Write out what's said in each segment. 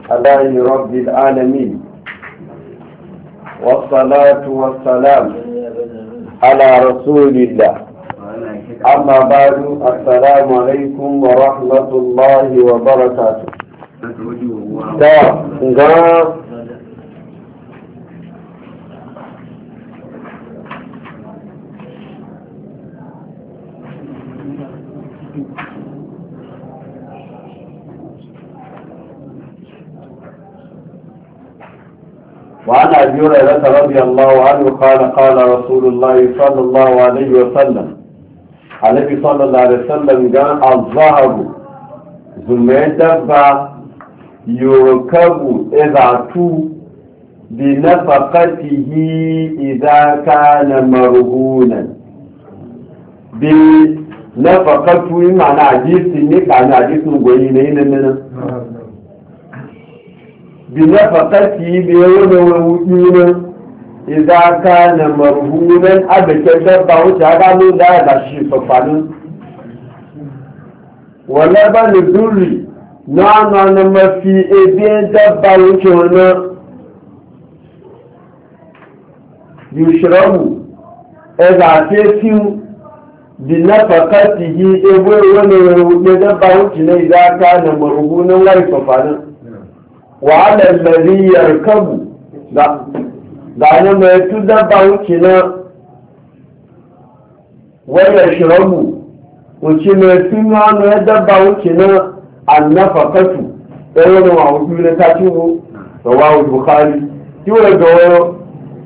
على رب العالمين والصلاة والسلام على رسول الله. أما بعد، السلام عليكم ورحمة الله وبركاته. وعن أبي هريرة رضي الله عنه قال رسول الله صلى الله عليه وسلم النبي صلى الله عليه وسلم قال الظهر زميدبا يركب إذا بنفقته إذا كان مرهونا. بنفقته معنى عجيس معنى عجيس مغينين بنفقته بيوم ووجونا إذا كان مرهونا أبكتبا وشاقالوا لا شيء ففعلوا ولبن الدري نعنى نما في إبين دبا وشونا يشربوا إذا تفيوا بنفقته إبين دبا وشونا إذا كان مرهونا لا يفعلوا وعلى الذي يركب دعنا ما يتدبع وكنا ويشرب وكنا يتنوى ما يتدبع وكنا النفقة ايوه وعوثونا تاتيه رواه البخاري يقول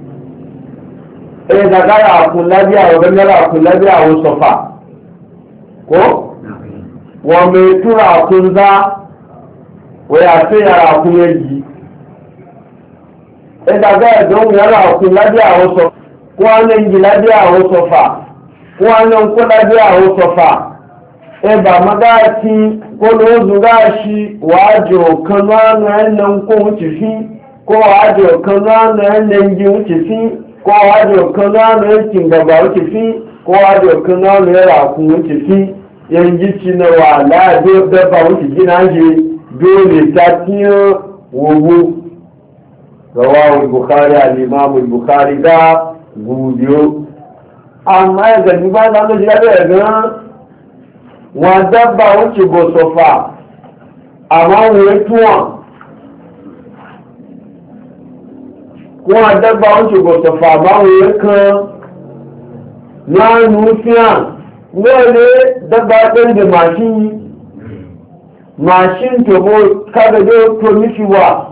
إذا قال أقول لبيع وقال أقول لبيع وصفا وميتور أقول ذا ويعطي أراكم يجي إذا قال دون يراكم لدي أوصف وأنا يجي لدي أوصفا وأنا نقول لدي أوصفا إذا مداتي كل وزغاشي واجو كنان أن نكون وتفي كو واجو كنان أن نجي وتفي كو واجو كنان أن تنقبا وتفي كو واجو كنان يراكم وتفي ينجي تنوى لا دير دفا وتفي ناجي dole ta tiyo wogo rawawul bukhari al-imam al-bukhari da gudiyo amma ya gani ba na da jira ga wa dabba wuce go sofa amma wai tuwa ko dabba wuce go sofa amma wai kan na nufiya wale dabba ɗin da mashin mashin to bo kada do to miki wa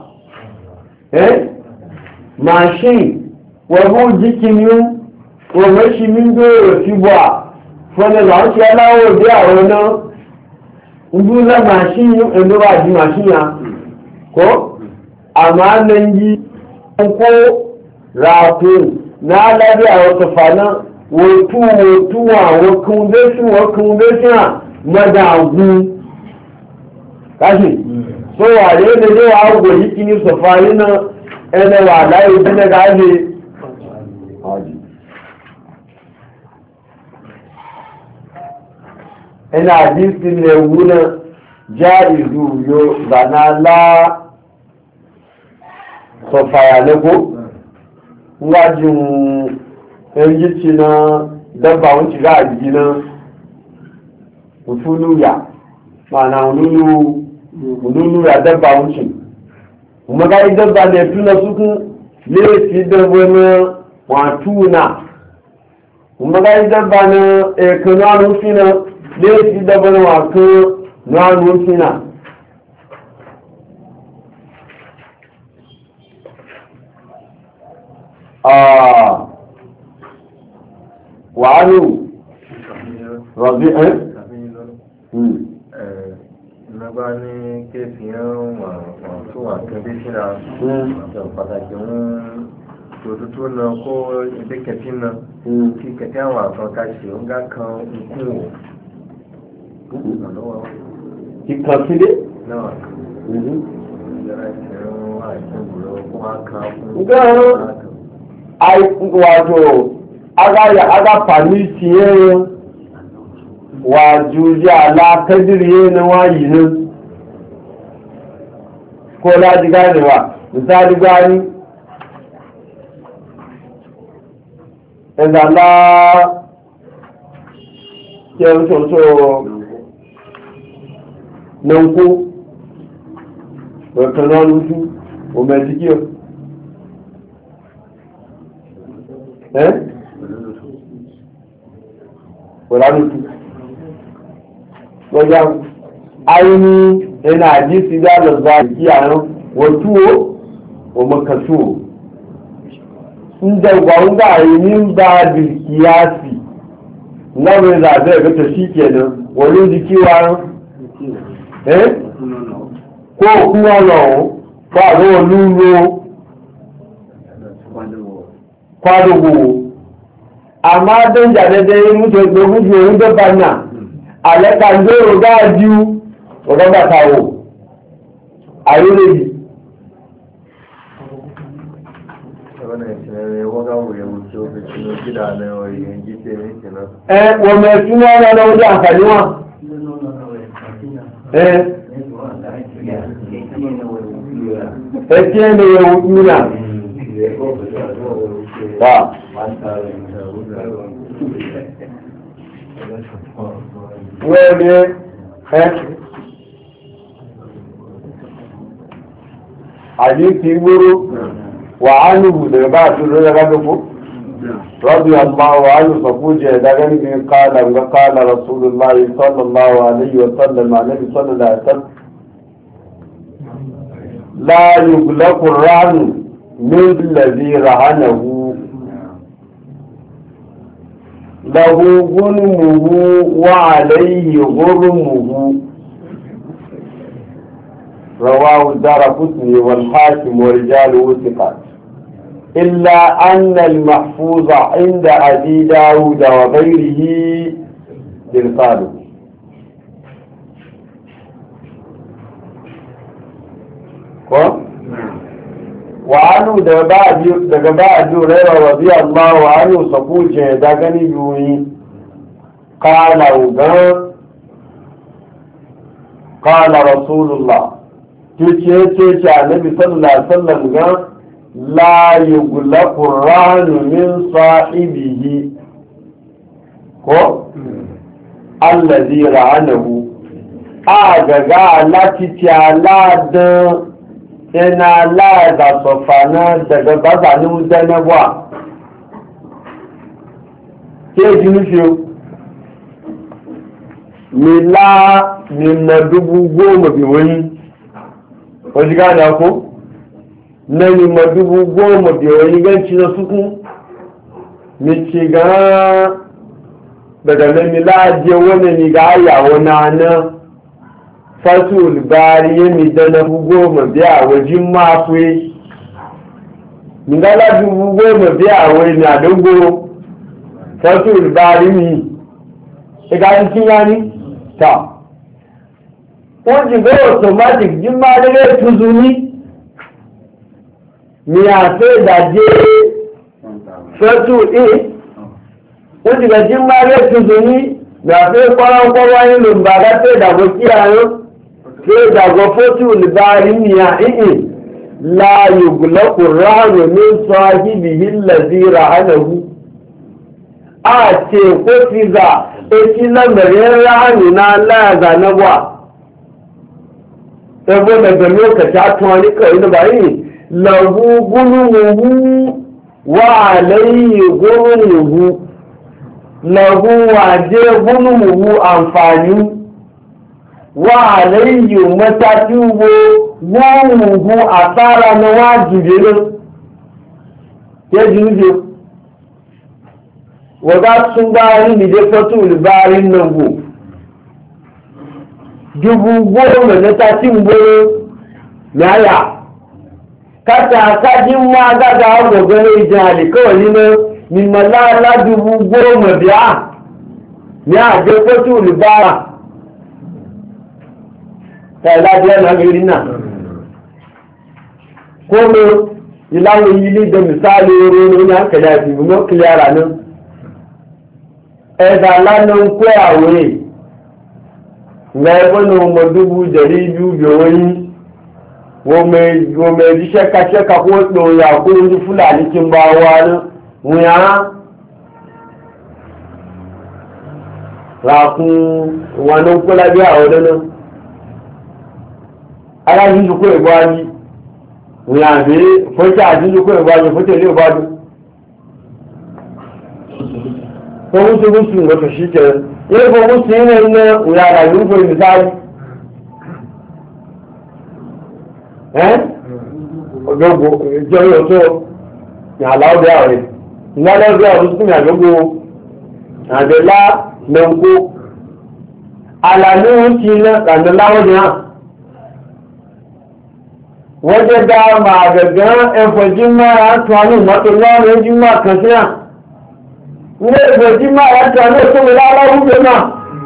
mashin wa bo jikinu wa mashi min do ti wa fona la ti alawo de awona ndu la mashin yu endo ba di mashin ya ko amma nan ji ko rafu na la bi awo to fana wo tu wa kunde shi madagu kashi so wale da ne wa goyi kini safari na ene wa lai da ga ne haji ina hadisi ne wuna jaizu yo bana la safaya ne ko ngajin enjici na dabba wanci ga ajina usulu ya mana wululu ya dabba wuce kuma ga dabba ne tuna suku lefi dabba na watuna kuma ga dabba na ekananu fina lefi dabba na watu nanu fina wa'anu rabi'an bá ní kéfìyàn wọ́n tó wà kẹ́bí síra àti pàtàkì ń tòótútù náà kó ẹgbẹ́ kẹfì náà kí kẹfì àwọn àtọ́ka ṣe ń gá kan ikú wò. Ìkàn sílé? Náà ìjọra ìṣẹ̀rún àìsàn ìgbòrò kó wá kan fún wato aga famiti yayin wajuji ala kadiri na wayi nan ko na ji ganewa misali gani ẹ̀zàlá kí ẹ̀rùn tó nánkó ọ̀kan náà lójú òmẹ̀díkí ọ̀ ẹ́ ọ̀làlójú lọ́jà aini ẹ̀nà àjíṣì dálọ̀gbà kí àrùn wọ̀túwó òmọ̀kàtúwó inda gwanga yi ba bilkiyasi na mai zaɓe ga ta shi kenan wani jikiwa ko kuma lọ́wọ́ ba ga wani ro kwadogo amma don jadada yi mutu da gudu wani dabba na alaƙa zoro ga biyu wadda ba tawo a yi rai wọ́n mẹ́ fún wọn lọ́wọ́ ojú àǹfààní wọn ẹ̀kí ẹni ewu múnà wà wọ́n ní àdíkì gbóró wà á nùbù lè bá àtúrò rẹ̀ rágbẹ́fó رضي الله عنه فقوجه دغني قال رسول الله صلى الله عليه وسلم عن النبي صلى الله عليه وسلم لا يغلق الرهن من الذي رهنه له غنمه وعليه غرمه رواه الدارقطني والحاكم ورجاله ثقات إلا أن المحفوظ عند أبي داود وغيره إرساله وعنه دقباء جورير رضي الله عنه صفوجه دقني يوي قال رسول الله تيجي النبي صلى الله عليه وسلم قال لا يغلق الرهن من صاحبه الذي رهنه agaga láti tí aláàdán ẹna aláàdà sọ̀fàná daga bàbá ní dẹ́nẹ́wà tí è jí ní ṣe mílá nínàdúgbò gbóòmù bí wọ́n yí òṣìká ìdákó na yi madubu goma da wani ganci na suku mace ga daga na milaje wani ni ga ayawo na na fasul bari ya mi da na goma biya wajen mafi ni ga la dubu goma biya wani na dogo fasul bari mi ga cikin yani ta wajen ga automatic jin ma da ya tuzuni ni a fẹ́ ìdàjé fẹ́tù ó ti gẹ̀ẹ́jí máa rẹ̀ tuntun ní gbàfẹ́ kọ́rọ́kọ́rọ́ nílò bàbá fẹ́ ìdàgbò kí àárọ́ fẹ́ ìdàgbò fótù lìbárí ní àìyí láàyò gùlọ́kù ráàrù ní sọ ahìbì ilẹ̀ sí ràánàwú àti èkó ti zà etí lẹ́mẹ̀rẹ́ ráàrù náà láàzà náwà ẹgbẹ́ mẹ́gbẹ̀mí òkàtà tún ọ níkọ̀ inú báyìí له غنمه وعليه غرمه له وعجه غنمه أنفاني وعليه متاتوه غنمه أثار نواجده يجوزه وقد سنغاري لجفتو الباري النبو جبو غرم نتاتوه نايا kata akajin ma gaga gogoro ijin alikawali na mimala aladubu goma biya ni a je kotu olubara ta ilajiyar na gari na kome ilawun yili da misali roro ni hankali a fi gumo kiliyara nan ẹ̀dà lánàá kó àwẹ̀ nga ẹgbẹ́ ní ọmọ dúbú jẹ̀rí ibi ubì owó yìí wọ́n mẹ́rin ṣẹ́ka kó pè òyà kó ní fúlàní kí n bá wá ní wọ́n yá ràkún wọn ní kó lábẹ́ àwọn ọdún náà alájíjú kó ìbájú wọ́n yá bí fọ́tí àjíjú kó ìbájú fọ́tí ilé ìbájú fọ́wọ́n tó gúúsù nǹkan ṣí kẹrẹ ilé fọ́wọ́n sí ilé iná wọ́n yá ràjú fún ìbísáyé ọjọ́gbò ìjọ yóò tó ní àláwọ́dẹ́ ààrẹ ìgbàlẹ́gbẹ́ ọdún tó ní àjọ́gbò àjẹ́lá lẹ́nkó alàlúhùn ti àjẹ́láwọ́dẹ́ hàn wọ́n jẹ́ dá máa gẹ̀gẹ́ ẹfọ̀jímọ́ àtúwánú mọ́tò lọ́rùn ẹjímọ́ kan sí hàn ní ẹfọ̀jímọ́ àtúwánú tó wọlé aláwọ́dẹ́ náà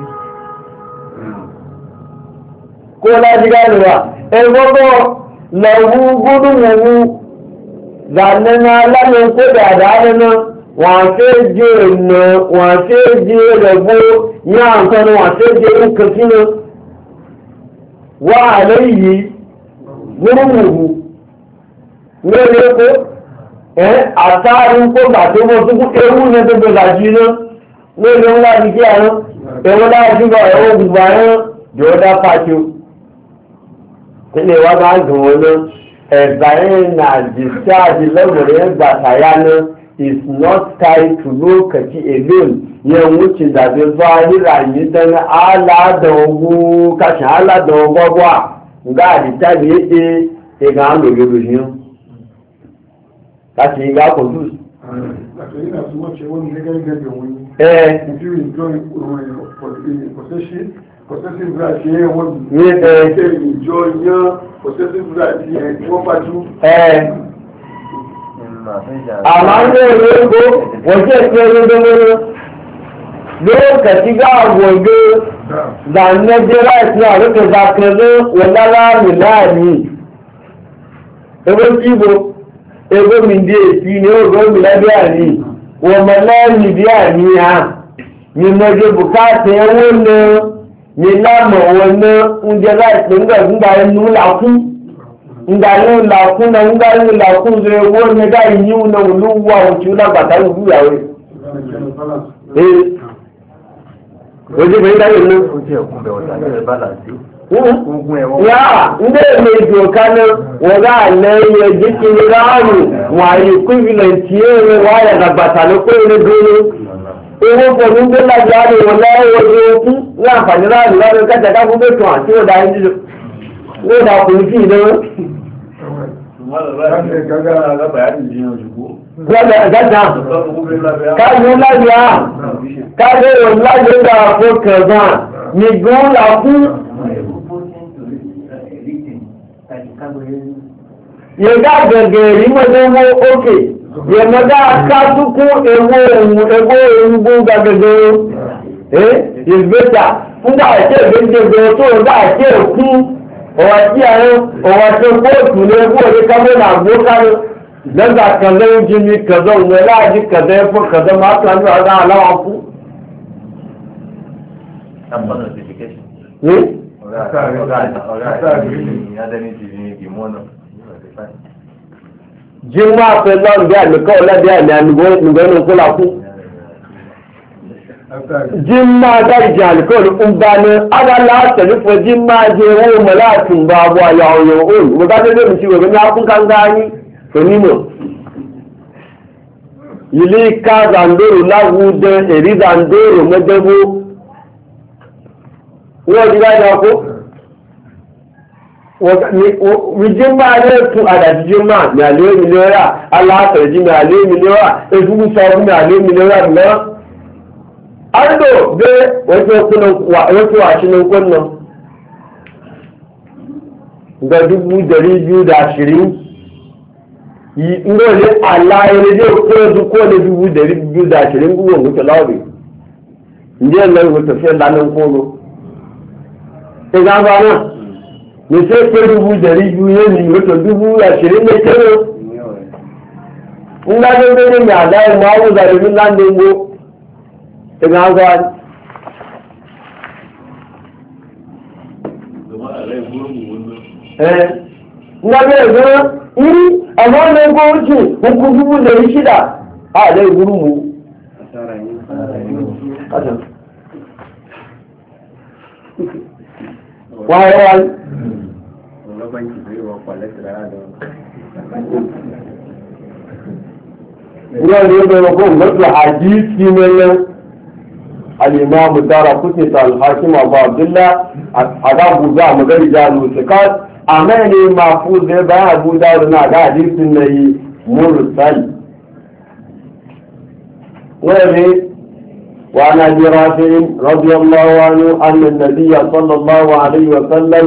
kó lájígá lè ẹgbọ́gbọ́ lọ́wọ́ gúdùnmọ̀wú zanana lánàá kó dáadáa nínú wọ́n fẹ́ jẹ́ ẹ̀nà wọ́n fẹ́ jẹ́ rẹ̀gbó ní àǹkan wọ́n fẹ́ jẹ́ ìkẹsínú wọ́n àlẹ́ yìí gúdùnmọ̀wú lórí ẹ̀kọ́ àtàrí kó bàtí wọ́n tó kú ewu ní gbogbo ìlàjì náà lórí ńlá ní kí àrùn ẹ̀wọ́n láti gbọ́ ẹ̀wọ́n gbogbo àrùn yóò dá pàtó ilé wa máa dùn ún lọ ẹ̀bà yẹn na discharge lọ́gbọ̀rẹ́ ẹgbà tàyà náà is not tied to lokaci alone yẹn wuce dàbí zahira yìí dáná aládọ̀ọ́gbọ́ kàṣà aládọ̀ọ́gbọ́gbọ́ nga àdìtà ní èdè ẹ̀gá lòlòlò yìí láti ìgbà kòtù. Possessive right here, one enjoy your possessive right here, one by two. Àmàlẹ́ ìwéko wọ́n jẹ́ pé lójúmọ́lá lókàtí gáàgbọ̀gbé zanẹ́jẹ́ láti àrókè zakẹ̀lẹ́ wọ̀láláàmì láàrin ewé tíbo ewé mìdí èsì ní ọgbọ́n mìlẹ́bí àní wọ́n mọ̀lẹ́rìn bí àní ha ní mọ́jẹ́ bùkátà ẹwọ́ náà ní lámọ̀ wọn náà ń jẹ́ láìpẹ́ ńgbà ẹnu làkún ìgbàlú làkún náà ńgbàlú làkún rẹ̀ wọ́n ní gáì yíò náà olúwà òtí lágbàtà ìlú ìyàwó ẹ̀ ojú bẹ̀rẹ̀ dáyé ní yáà ndé èmèjì ọ̀ká náà wọ́n rá àlẹ́ iye jíkiri ráàrù wọ́n àyè equivalent yéèrè wọ́n àyà àgbàtà ló pé ní dúró owó pẹ̀lú gbé láti àárẹ̀ wọ́n láwọ́ ojú okú ní àǹfààní ráàrù lọ́dún kẹta ká fún bẹ́tọ̀ àti ọ̀dà ìdílé ní ọ̀dà ọkùnrin sí ìdánwó. Gbọ́dọ̀ ẹ̀dájà káàdì láyà káàdì láyà ń gbà fún kẹ̀gbọ́n nìgbọ́n là fún. Yẹ̀dá gẹ̀gẹ̀ rí mọ́tẹ́wó ókè yẹ̀mọ́dá kásùkú ewó ohun gbóngbà gẹ̀gẹ̀ ìgbésà fúngbà ẹ̀kẹ́ ìgbésẹ̀ tó ń dá ẹ̀kẹ́ òkú ọ̀wà tí àwọn ọ̀wà tó kóòtù ní ẹgbẹ́ òní kábọ́nà àgbókánú lẹ́gbà kẹ̀lẹ́ ojú ní kẹ̀dọ̀ òun láàájí kẹ̀dẹ̀ fún kẹ̀dẹ̀ máa tán ní ọ̀dá aláwọ̀ fún. Jímọ̀ àfẹ́ lọ́rùn bí àmìkọ́ ọ̀lẹ́bí àmì àmìgbọ́nù kó lákú. Jímọ̀ adájì àmìkọ́ ń bá ní adálá tẹ̀lifọ̀ jímọ̀ ajé owó mọ̀ láti ń bá abọ́ àyà ọ̀yọ̀ òun. Mo bá tẹ́lẹ̀ mi sí wẹ̀rẹ̀ ní akúnkáńgá ní onímọ̀. Ilé ká zàndóró láwùdẹ èrí zàndóró mẹ́jẹ́bó. Wọ́n ti láyé ọkọ́. Jímọ̀ adé tún àdàtí jímọ̀ ní àlẹ́ mílíọ̀rà, aláàtẹ̀jí ní àlẹ́ mílíọ̀rà, efúgbú sọ fún ní àlẹ́ mílíọ̀rà náà. Ando bẹ́ wọ́n tó àṣínú kọ́nà. Gbẹ̀dúgbú dẹ̀rí biyu da ashirin. Ngole aláyẹrẹ dé kóòdù kóòdù dúgbú dẹ̀rí biyu da ashirin gbogbo ògùtò láwọ̀rì. Ǹjẹ́ lọ́rùn ògùtò fẹ́ lánàá kóòrò. Ìgbàgbà náà. Nìṣẹ́ pé dúbú jẹ̀rí ju yé ní ìwétò dúbú àṣírí méjèèrè. Ńlá tó gbé ní àdá ìmọ̀ àwùjọ ìlú láńdéńgbó. Ìgbà ń gbá. nga bai ga amma nan ko wuce hukun 6,000 a dai guru mu waye wani da ko mutu hadisi ne الإمام الدارقطني الحاكم أبو عبد الله أبو ذا مدرجال وثقات أماني محفوظ بها أبو داود حديث النبي مرسل وعن أبي رافع رضي الله عنه أن النبي صلى الله عليه وسلم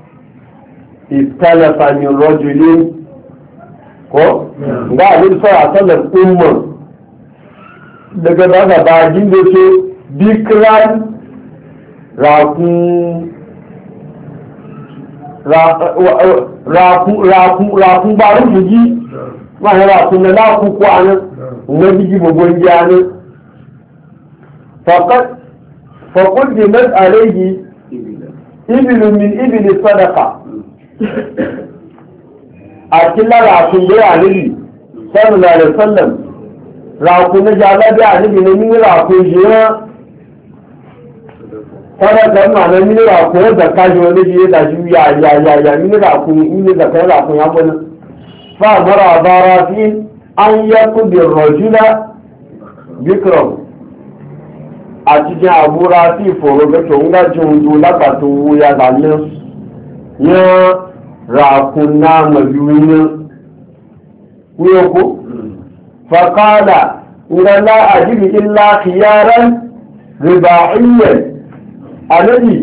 اختلف من رجل قال النبي صلى الله عليه وسلم أمة daga daga bajin da ke bikran rakun barin buji wani rakun na lakun kwanan wani babban jani faƙon dinar alaihi ibilu min ibili sadaka a kila rakun da ya nabi sallallahu alaihi wasallam rakun na jalabi a nabi na mini rakun jiya sadaka ma na mini rakun da kaji wani jiya da shi ya mini rakun mini da kai rakun ya bani fa mara bara fi an yaku bi rajula bikram a cikin abura fi foro ga to nga jundu lakatu ya zanne ya rakun na mabiyunin kuyoko فقال إن لا أجد إلا خيارا رباعيا الذي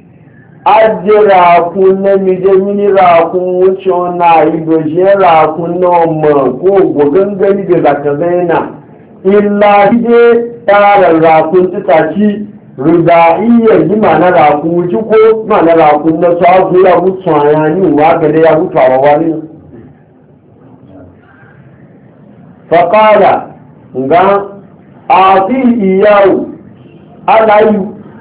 أجراكم مجمين راكم وشونا يبجي راكم نوم وغنغني بذكذينا إلا هدي تارا راكم تتاكي رباعيا بمعنى راكم وشكو معنى راكم نسواب يابو صواني وغد يابو توابواني فقال أعطيه إياه علي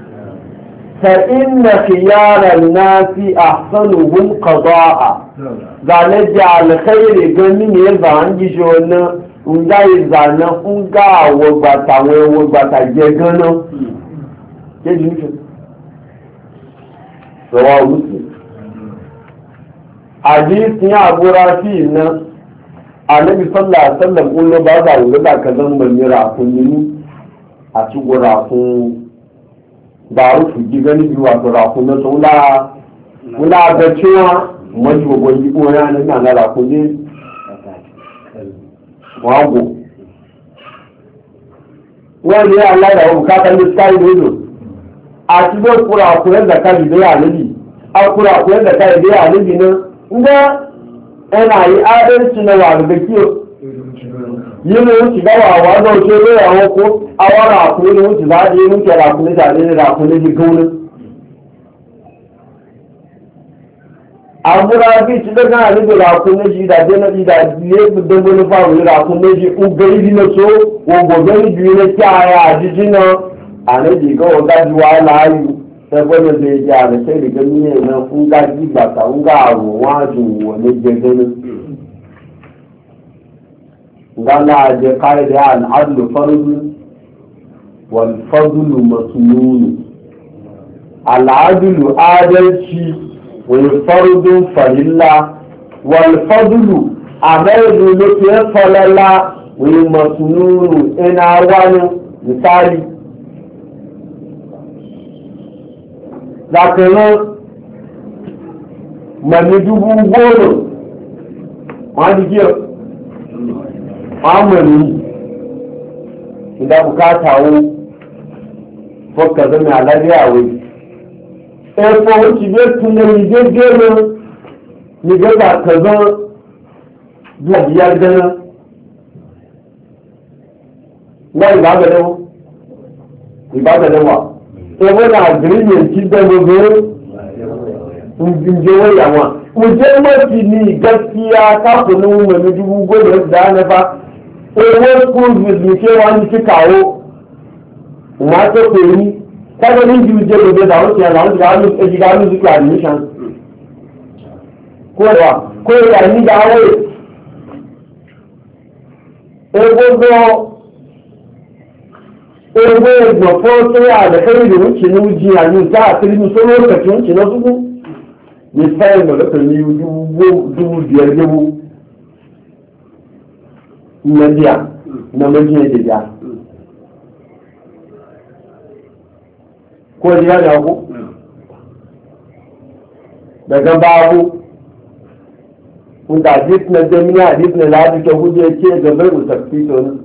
فإن خيار الناس أحسنهم قضاء قال جعل خير جميل يزعن جيشونا ونجا يزعن ونجا وبتا وبتا جيغنا كيف رواه مسلم حديث يا أبو رافي annabi sallallahu alaihi wasallam kullu ba za ku ga ka zan bani rafun yini a cikin rafun da rufu ji gani bi wato rafun na saula kula ga cewa mai gogon ji ko ya nan na rafun ne wago wani ya Allah da ku ka kan sai ne a cikin kura da kai da ya nabi a kura da kai da ya nabi ne inda ẹnà yí adẹ́sì náà wà lóde kí o yìí ni ó ti bá wà wà lọ sí ilé àwọn kó àwọn ràkúnlé ni ó ti bá dé ní kí ràkúnlé tàbí ní ràkúnlé di gúnlé. àbúrò bí ti dé náà níbi ràkúnlé yìí dàdé náà yìí dàdé gbogbo ní fáwọn ràkúnlé yìí ń gbé ibi náà tó wọ́n gbogbo níbi ilé tí ara àjíjí náà àlejò ìgbọ́wọ́ dájú wàhálà ayù. Saboda zai ji a da sai da gani ne na kunga jiba ta kunga abu wajen wani jirgin gana je kare da al'adlu fardu wal fadlu masnun al'adlu adalci wal fardu farilla wal fadlu amaidu ne falala wal masnun ina wani misali zakaran mani 10,000 wọ́n di kí wọ́n mọ̀rí ìdá bukata wo fọ́kà zama aláríyàwó ẹ̀fọ́ wọ́n ti gbé túnlẹ̀ ìgbẹ́gbẹ́ lọ nígbẹ́gbà kẹzán bí àdíyá gẹ́nà wọ́n ìbábẹ̀lẹ̀ wà ẹwọ́n náà agreement ti dẹ́gbogbo ìjọwọ́ ìyàwó ǹjẹ́ mọ́tì ní gaskiya káfùnú mẹ́lú 10,000 da na fa owó school fees ní ṣé wọ́n ti kàwó wọ́n tó pè ní kájọ ní ju jẹ́ gbogbo àwọn ti àwọn ti ká ní admission kó ko ya ni da hawe ego gbọ̀fọ́ tó yà àdẹ́fẹ́ ìlú ń kìí ní jí àyè ìjà àtìrí ní sọ́rọ̀ òkèkè ń kìí náà súnkú ní fẹ́ẹ̀ mọ̀lẹ́pẹ̀ ní dúró di ẹgbẹ́wó mẹ́díà na méjì ẹ̀dẹ̀dà kó ẹ̀dẹ̀ yára ọkú daga babu wanda na jami'a hadis na ladi ta hujje ce ga bai usaffi to ne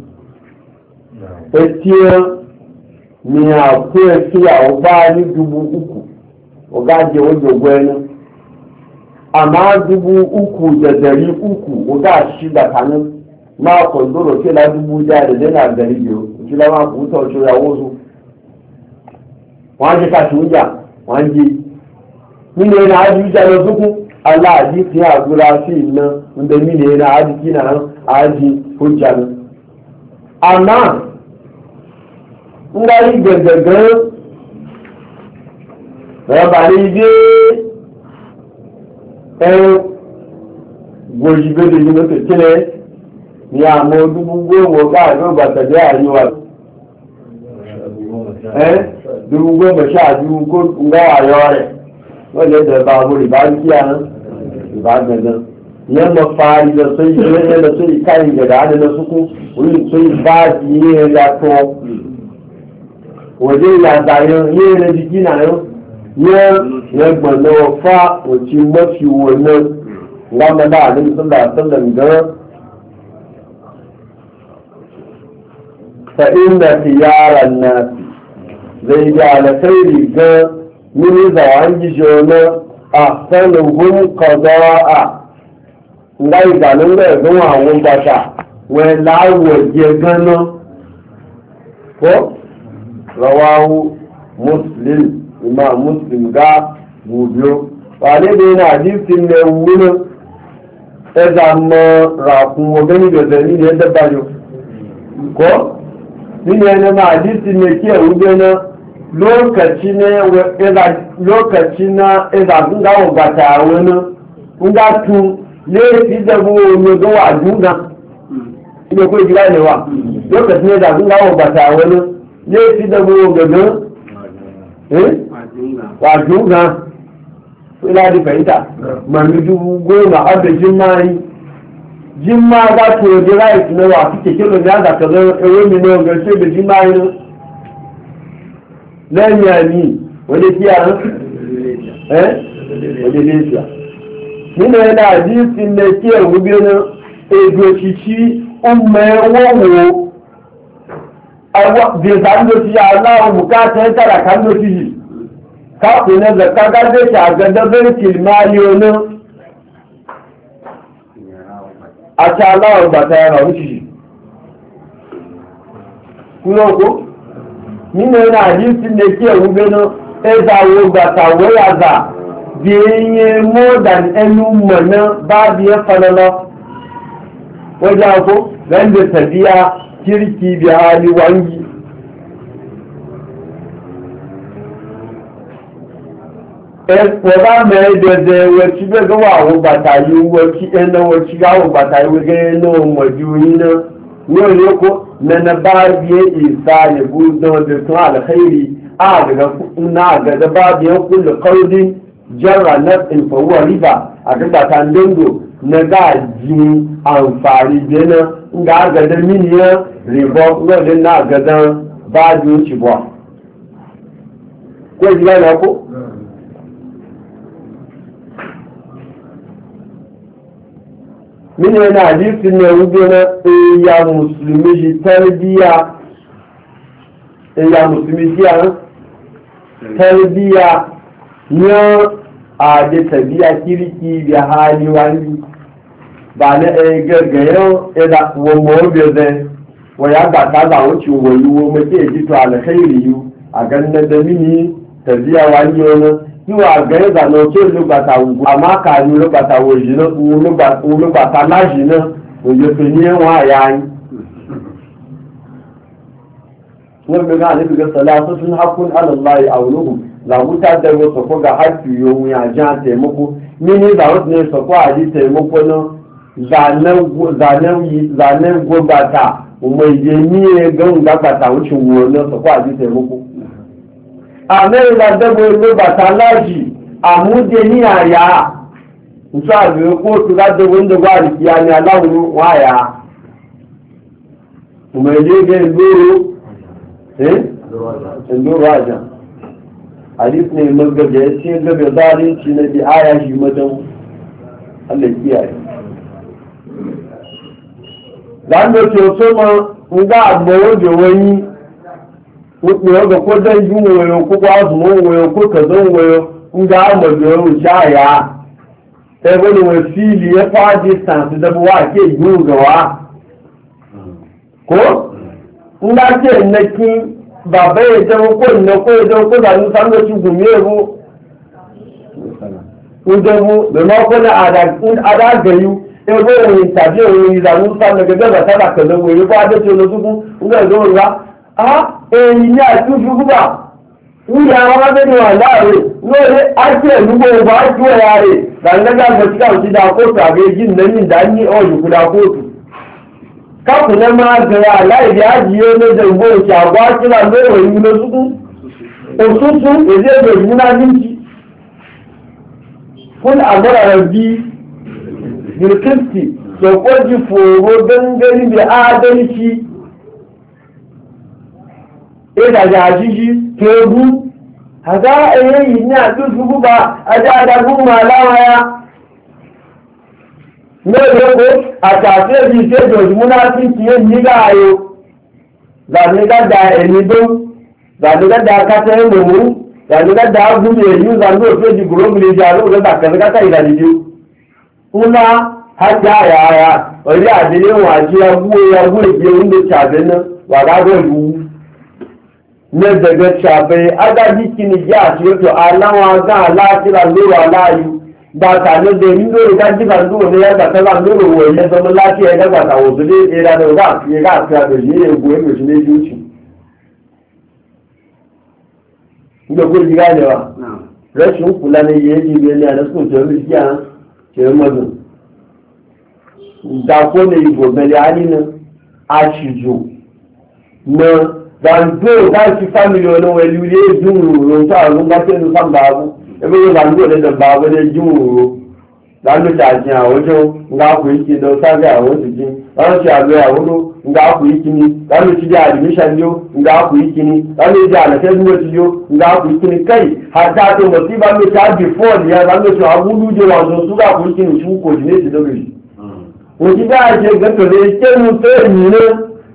etiye ni a kuwa fiya o ba ni 3,000 o ga je wajen gwenu amma 3,300 o ga shi da kanin ma kondoro ke la 1,000 da dana gari biyu ki la ma ku to ya wozu wanje ka tuja wanje ni ne na aji da zuku Allah ji fi a gura fi nan inda ni ne na aji kina aji hujja ne amma ngari gaggaga ba ni je goji gado yi mata kile ni a mo 10,000 ka ga ba ta da ayiwa 10,000 ko ngawa yore wanda da babu ribariya nan ribaga nan yamma fari da sai yi da sai kai ga da na suku wani sai ba yi ya to waje ya da yi ne jiki na yau ya gbanda wa fa wace mafi wannan gama da alin sallallahu ga fa inda tiyaran nasi zai ga alkhairi ga mini zawan gijona a sanuhun kaza'a ngai ganin da ga wawon bata wai lawo je gano ko rawahu muslim imam muslim ga gubiyo wale da yana hadisin ne wurin ya zama rakun wagani da zani da yadda bayo ko ni ne na hadisin ne ke wube na lokaci na izabin gawon bata wani ngatu ne fi da ne ga wa juna ne ko jira ne wa lokaci ne izabin gawon bata wani ne fi da gaga wa juna ila di fahimta mami 10,000 abda jimma za to yi right na wa kike kilo da za ka zo ewe mi ne ga ce da jimma ne lẹ́yìn àmì wọlé kí a wọlé lẹ́sìá nínú ẹ̀nà àdínsì lè kí ẹ̀wù bí ẹnu èdè òṣìṣí ọmọ ẹwọ́wọ́ bèèrè ti aláwọ̀ bukata ẹ̀ tàrà kánlọ́tí yìí káàkiri náà zakagadẹ́sì àgẹ́dẹ́bẹ̀rẹ̀ kìlmáàlì ọ̀nà àti aláwọ̀ bàtà ẹ̀rọ òṣìṣì kúrò nínú ẹ̀nà àdínsì lè kí ẹ̀wù gbéná ẹ̀dàwó gbàtàwó yàzà bí i more than ẹnu mọ̀ná bá bí ẹ falọ́lọ́ wọ́n jẹ́ ọkọ́ rẹ̀ndẹ̀ tàbíyà kíríkì bí i hali wáyé ẹ̀pọ̀lá mẹ́ẹ̀dẹ̀dẹ̀ wẹ̀kí bẹ́gẹ́ wà àwọn bàtàyí wẹ̀kí ẹ̀nà wẹ̀kí gáwọ̀ bàtàyí wẹ̀gẹ́ ẹ̀nà ọmọdé yìí náà yau ne ko na na babiye isa ya gudun da tun alkhairi a daga na ga da babiyan kullu qawlin jarra nafsin fa huwa riba a ga ta dondo na ga ji amfani da na ga ga da miniya riba ko na ga da babiyan ci ba ko ji na ko min yana hadisin ne wuce na ya musulmi shi tarbiya ya a da tabiya kirki da hali wani ba na gargayen ida wamma zai wa ya ba ta za wuce wayi wa mace ji to alkhairi yi a ganin da mini tabiya wani wani yíwà gẹ́gẹ́ ìgbàna tí ó lógbàtà ògùn àmáka ní ológbàtà òjì náà ológbàtà láàjì náà òjò tó ní ẹ̀wọ̀n àyà yìí wọ́n gbẹ̀gbẹ̀ àlébìgẹ́ sọ̀lá tó tún hákún alàláì àwòlóhùn làwútà dẹ̀wọ̀ sọ̀fọ́ ga haifu ohun àjá àtẹ̀mọ́kú mini da wasu ne su kwa ji taimako nan zanen gobata mai jami'e gan gabata wucin wani su kwa ji taimako a mai zadabo gobata laji a muje ni a ya nso a biyu kotu zadabo inda gwari kiya ni alawuru waya mai jirgin loro ajan hadis ne magabe ya ce gabe zalunci na bi aya shi madan Allah kiyaye dan da ke so ma nga agbawo de wani ko ga ko dan ju wayo ko kwa su mo wayo ko ka zan wayo nga amajo shaya sai wani wasili ya fa distance da buwa ke yugawa ko nga ce naki bàbá ìjẹun kó ìnáwó ìjẹun kó ìdánú sáńdọ̀ tí gùnmí èrò ìjẹun lọ́nà ọkọ́lẹ̀ adágẹ̀yú ewé òyìn tàbí òyìn ìdánú sáńdọ̀ gẹ́gẹ́ bàtàdà pẹ̀lú òyìn fún adé tí olóṣùgbùn ńgbà ìdó ńlá èyí ní àti ìfúgbà níyà àwọn abẹ́ni wà láàrin lórí ájì ẹ̀lúgbò ọba ájú ẹ̀yà rẹ̀ làǹdẹ́gbà gbẹ̀tíkà òsìdá kóòtù àgbèjì nẹ́ni ìdání ọ̀yùkúdà kóòtù káàkùnlẹ̀ máa gẹ̀rẹ̀ aláìrí àjíyé lóde ìgbò òṣì àgbà sílà lóòrò ìlú lóṣùkú òṣùṣù èdè èdè ìmúná níjì fún àgbọ́ra rẹ̀ bí gìrìkìtì sọ̀pọ̀jì fòòrò gẹ́gẹ́ níbi àádẹ́ríkì ìdàjà àjíjí kéègú àgá ẹyẹ yìí ní àtúntúkú bá ajá adágún máa láwọn ya lóòrò àtàfẹ́ bí ìṣẹ́jọ̀ ìmúná sí ti yé nígbà ayò zànígádà ẹ̀nìdó zànígádà kátẹ́ mọ̀mú zànígádà gúnmí èyí zàní òfin di gùrọ́mìnì jà lóòrò kàkàtà ìdàdìdì ńlá hajjá àyàrá orí àdílé wọn àti agbó ìgbé oúnjẹ tàbí náà wà lágbó ìlú mẹ́bẹ̀gẹ̀ tàbí agájí kìíní jẹ́ àti ètò aláwọn agá aláàtìlá lóòrò aláàyù bàtà lóde nínú ìdájíbà lóòrò ní ẹgbàtàlá lóòrò wọ̀ ẹ̀lẹ́sọmọ láti ẹgbàtà wò tó lé ìrànà ọ̀gá àti ẹgbà àti àbẹ̀lẹ̀ ní egbò èmòsí méjì òtù nígbàgbó ìjìgá ìlẹ̀wà rẹ̀ṣùn kùlá ní iye èjì ìgbẹ̀ ní àdẹ́sùn tó rí sí àwọn tẹ̀rẹ mọ́dún ìdàkó ní ìbò bẹ̀rẹ̀ àánínà àṣìjò na gbàǹdó láti fámìlì olówó ẹlú ilé ìdúnrùn tó àwọn gbáṣẹ́nu sáàbàábú ẹgbẹ́ yóò gbàǹdó lẹ́dọ̀bà abẹ́lẹ́ ìdúnrùn lálùtà àti àwọn ọjọ́ nga kò í kí lọ sáré àwọn òṣìṣẹ́ láwọn ti àlọ́ àwọn ló nga kò í kíni láwọn ti di àdìmíṣà ni ó nga kò í kíni láwọn ti àlẹ́fẹ́ dúró ti yó nga kò í kíni kẹ́yì àti àtọmọ̀ tí bá ló ti àbí fọ́ọ̀lì yẹn láwọn ti àwúlú jẹ wọn sọ súgà kò í kíni ìṣú kò ní èsì lórí yìí. òṣìṣẹ́ àti ẹgbẹ́tọ̀lẹ̀ kéwù tó èyí náà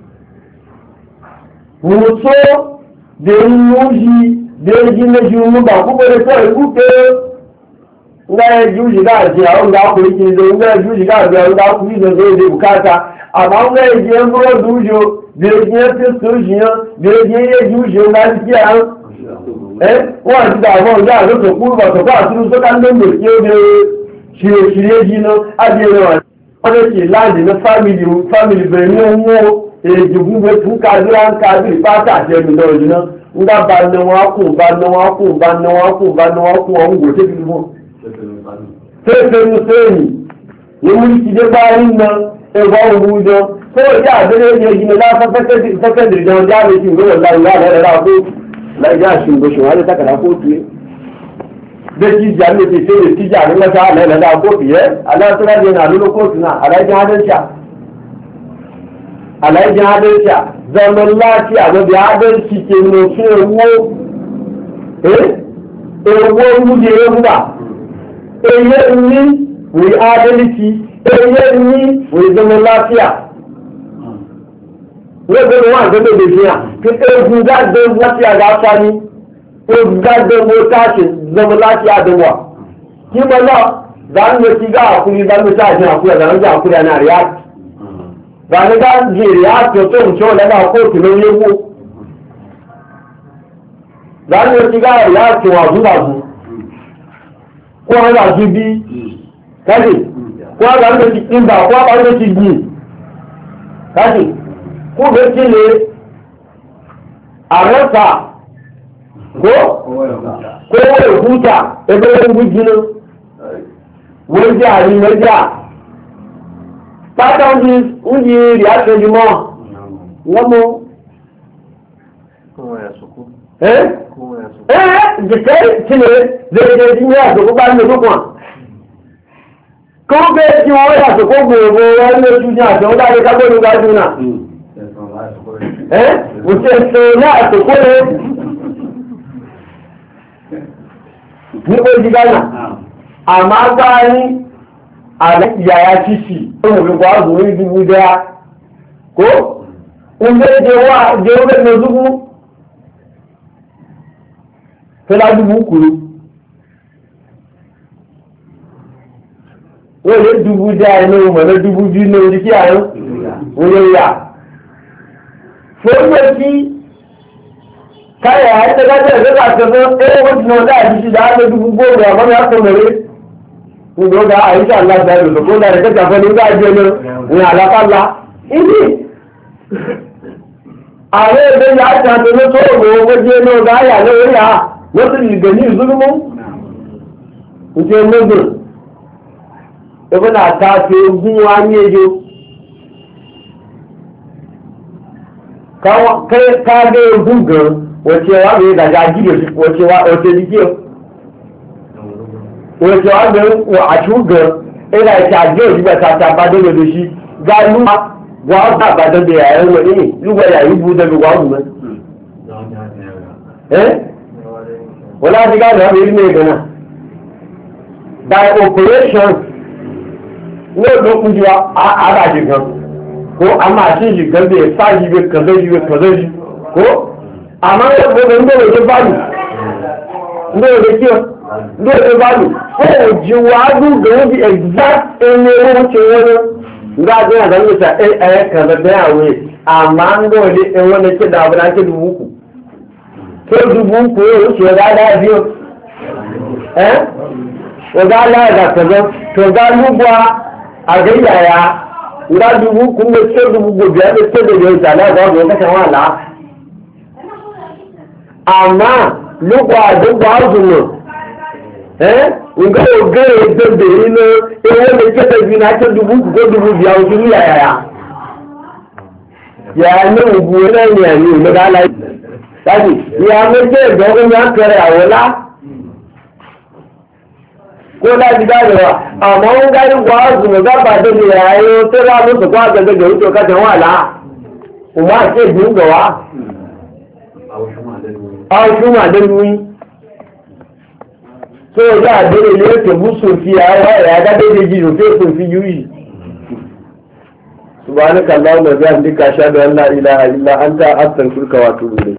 mo tó dé mú yí dé jí méjì mú bà púpọ̀ lè fọ́ ìkú pé nga juji ga ji a nga ku yi zo nga juji ga ga nga ku yi zo de bukata amma nga je ngoro dujo de je te sujiya de je juji nga ji a wa ji da mo nga lo to ku ba to ba turu so kan ndo ke de shire ji no a je no wa ti land na family be ni wo jugu be tu ka bi pa ta je mi do ji no nga ba no wa ku o ngo te bi mo fẹ́fẹ́nu sẹ́yìn ìwú ìtìdé bá rí na ẹgbà òwújọ tó ìjá àbẹ́lẹ̀ èdè ìjìnlẹ̀ lásán sẹ́kẹ̀ndìrì jẹun jáde sí ìwé ọ̀la ìwé àlẹ́rẹ́lá kó láìjá àṣìǹgbòṣùn wáyé sákàdá kóòtù ẹ́ bẹ́ẹ̀kì ìjà ní ti ṣe ìtìjà àríwáṣá àlẹ́rẹ́lá kóòtù yẹ́ aláṣẹ́lájẹ́ náà lóló kóòtù náà aláìjẹ́ adẹ́ṣà zọmọ láti àgbẹ̀bẹ̀ adẹ́ṣì kèmọ̀ fún owó múlẹ̀ ewúrà eye ní wòye adẹ́lìtì eye ní wòye zọmọ láfíà lọ́gbẹ̀rẹ̀ wọn àgbẹ̀bẹ̀ lè fi hàn kí egun gáàdé láti àgbà sáni egun gáàdé wọ́n táàṣì zọmọ láti àdẹ̀wà kí mọ́ náà zánúwẹ̀ ti gá àkúrí zánúwẹ̀ táàṣì àkúrí àdáńjẹ́ àkúrí àná àríyáàtì zánúwẹ̀ jèrè àtọ̀ tó ń tọ́ lẹ́gbà kóòtù lórí ewu zánúwẹ̀ ti gá àríyáàtì wọn àdúràbù kó wọn là ju bí káṣí kó wọn là ń lè ti ìgbà kó wọn lè ti gbìn káṣí kó bẹ ti lè àrẹ́fà kó wọ́n èkúta ẹgbẹ́ ẹgbẹ́ jiná wọ́n jẹ́ àrí mẹ́jà pátá ń jí rí àṣẹjú mọ́ wọ́n mú jẹ́kẹ́ tí lè lẹ́gbẹ̀ẹ́ tí ní àṣòkó bá ní olókùn kó bẹ́ẹ̀ tí wọ́n yàṣòkó gbogbo wọ́n ní oṣù ní àṣọ láti kágbónú gájú náà òṣèṣe ní àṣòkó rẹ̀ ní ojú gánà àmá bá ní àyàyà títì olùgbò àgbòrí ìdúgbò dáa kó ń bẹ́ jẹ́ ọgbẹ́ lọ́dúgbò fẹ́lájúbù kúrò wọ́n lè dúgbò dáa inú mọ̀lẹ́ dúgbò jú ní orí kí àrùn olóyà fún kí káyà àìsẹ́gájẹ́ ìrẹ́lá àtẹ́fẹ́ ẹwọ́n tí wọ́n dáa jíṣì dáa lójú gbogbo rẹ̀ àmọ́mí àtọ́mẹ̀rẹ́ gbogbo ọgá àìsà aláàbẹ̀ ìrọ̀lọ́kọ́ láàrẹ̀ kẹta fẹ́ ní gáàjẹ́ lọ ní àlápàlá ìdí ààrẹ ẹgbẹ́ yà ájá tó ló tó òwò owó jẹ́ ní ọgá àyà lórí à wọ́n sì lè gbẹ̀ ní ìzúlùmú ìṣe ológun ẹgbẹ́ náà ta ṣe ogún wa ní ejò káàdé ogún gan wọ́n ti wá rí ìdàjà jíjò wọ́n ti wá ọ̀tẹ̀ díjò wọ́n ti wá gbé àṣùgàn ẹ̀rọ ìṣe àjọ ìdíbẹ̀ tàbí àbádọ́lẹ̀ lóṣì gálú wọ́n bá àbádọ́lẹ̀ ààrẹ wọ̀ ní lúgbà yà yìí bú dẹ́bi wà wùmẹ́. wọ́n láti gáàdọ̀ ọ̀rọ̀ ilé ìgbẹ̀ náà by operation ní òdòkùn ju àbájì gan ko a máa ṣe yìí gan bí ẹ̀ fáyì bí kàzẹ́ yìí ko àmọ́ ẹgbẹ̀rẹ̀ ń bẹ̀rẹ̀ tó báyìí ń bẹ̀rẹ̀ kí ọ lóòrè báyìí fún òjì wà gúgbẹ̀rẹ̀ bí exact ẹni owó ṣe wọ́n ní gbáàgbé àdánwòsà ẹ̀ẹ́ kàzẹ́ àwẹ̀ àmà ń gbọ́ọ̀lẹ̀ ẹwọ́n ní kí dàbọ̀dá kí lù wúkù tó dùbù kú ó ṣe ọ̀gá aláàbí ó ọ̀gá aláàbà kàzẹ́ tó gá lúgbà àgbéyàyà nga dùbù kú ń tó dùbù gbòbí ẹni tó dèbè ìjàlẹ̀ ọ̀gá kẹsàn wọn là àmà lúgbà àdúgbò àdùnnà nga oge edebe inú ewé lè jẹ́ tẹ̀sí náà tó dùbù kó dùbù bí àwọn òṣèlú yàyà yàrá ní òbú ẹlẹ́yìn ẹ̀yìn ìlọ́dá láì láti ìyá méjì ìdánwò ní àkẹrẹ àwọlá kó láti dáre wa àmọ́ ń gárí wà ọ̀sùn gábà débi ẹ̀yọ tó rà lóṣù kó àgbẹ̀gbẹ̀ òun tó kájà wà láà òun àti èdè ń gbọ̀ wá àwọn àdéhùn tó yá àdéhùn ilé ètò búṣù fi àwọn ẹ̀rẹ́ adábẹ́dẹ́ jì ló fẹ́ fún fi yú yìí subhanaka allahumma wa bihamdika ashhadu an la ilaha illa anta astaghfiruka wa atubu ilayk